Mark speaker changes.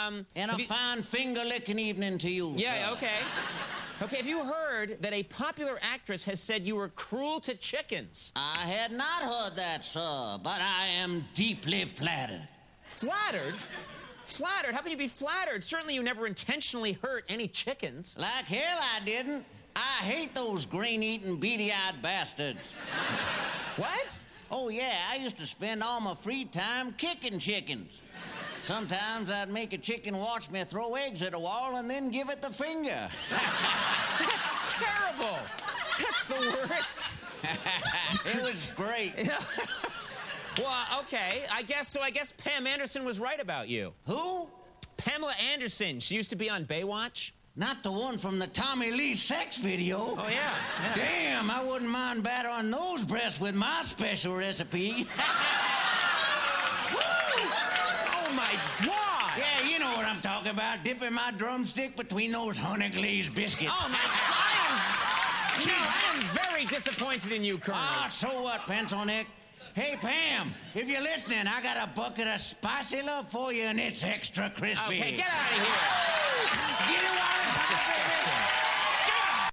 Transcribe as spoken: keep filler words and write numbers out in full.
Speaker 1: Um,
Speaker 2: and a
Speaker 1: you...
Speaker 2: fine finger-licking evening to you,
Speaker 1: Yeah,
Speaker 2: sir.
Speaker 1: okay. Okay, have you heard that a popular actress has said you were cruel to chickens?
Speaker 2: I had not heard that, sir, but I am deeply flattered.
Speaker 1: Flattered? Flattered? How can you be flattered? Certainly you never intentionally hurt any chickens.
Speaker 2: Like hell I didn't. I hate those grain-eating, beady-eyed bastards.
Speaker 1: What?
Speaker 2: Oh, yeah, I used to spend all my free time kicking chickens. Sometimes I'd make a chicken watch me throw eggs at a wall and then give it the finger.
Speaker 1: That's, that's terrible. That's the worst.
Speaker 2: It was great.
Speaker 1: Well, okay, I guess, so I guess Pam Anderson was right about you.
Speaker 2: Who?
Speaker 1: Pamela Anderson. She used to be on Baywatch.
Speaker 2: Not the one from the Tommy Lee sex video.
Speaker 1: Oh, yeah. yeah.
Speaker 2: Damn, I wouldn't mind battering those breasts with my special recipe.
Speaker 1: Oh, my God.
Speaker 2: Yeah, you know what I'm talking about. Dipping my drumstick between those honey glazed biscuits.
Speaker 1: Oh, my God. No, I am very disappointed in you, Colonel.
Speaker 2: Ah, so what, pencil neck? Hey, Pam, if you're listening, I got a bucket of spicy love for you, and it's extra crispy.
Speaker 1: Okay, get out of here.
Speaker 2: Get it while it's hot, baby.